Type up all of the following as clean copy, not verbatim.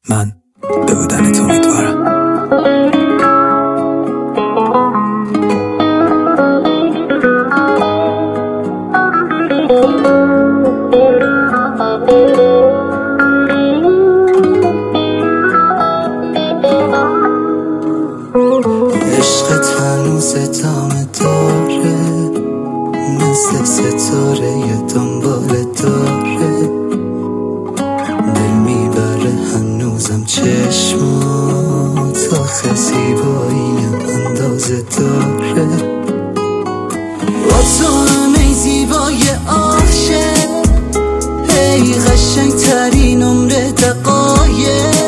من به بودنت امیدوارم. عشقت هنوز ادامه داره، مثل ستاره دنبال داره، دل میبره هنوزم چشمات، آخه زیباییم اندازه داره. با تو همه زیبای عاشق، ای قشنگ ترین عمر دقایق،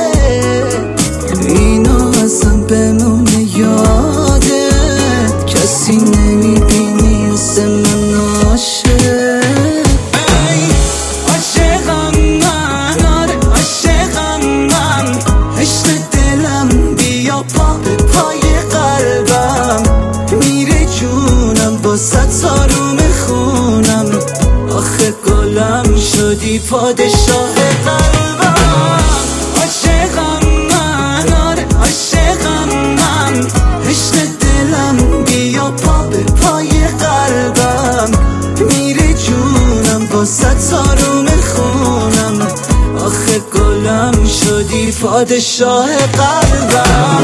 اینو ازم بمونه یاده، کسی نمیبینی مثل من عاشق. ای عاشقم من، آره عاشقم من، عشق دلم بیا پا به پای قلبم، میره جونم با ست آروم خونم، آخه گلم شدی پادشاه قلبم. عاشقم من، آره عاشقم من، عشق دلم بیا پا به پای قلبم، میره جونم با ست آروم خونم، آخه گلم شدی پادشاه قلبم.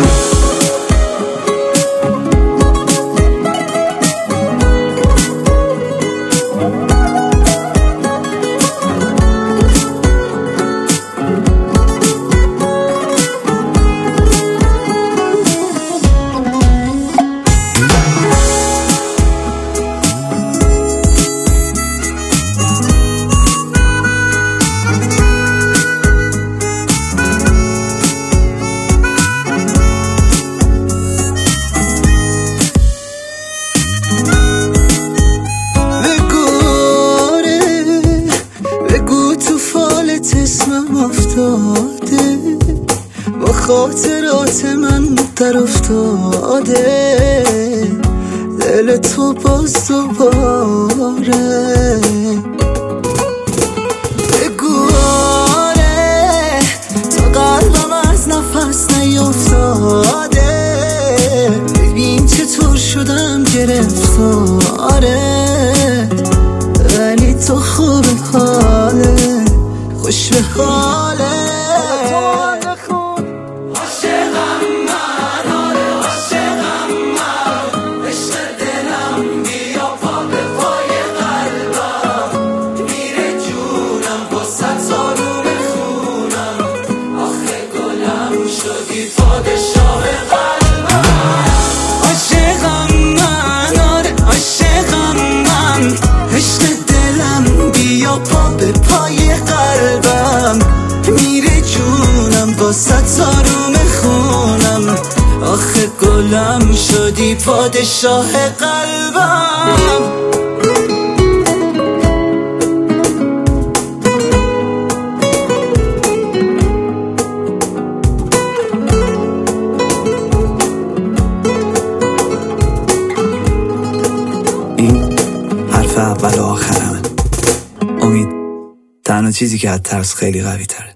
اسمم افتاده، با خاطرات من در افتاده، دل تو باز دوباره. بگو آره، تا قلبم از نفس نیفتاده، ببین چطور شدم گرفتاره، ولی تو خوب حاله، خوش به حاله. عاشقم من، آره عاشقم من، عشق دلم بیا پا به پای قلبم، میره جونم با ست آروم خونم، آخه گلم شدی پادشاه قلبم. عاشقم من، آره عاشقم من، عشق دلم بیا پا به پای قلبم، میره جونم با ست آروم خونم، آخه گلم شدی پادشاه قلبم. این حرف اول و آخرمه. امید تنها چیزی که از ترس خیلی قوی تره.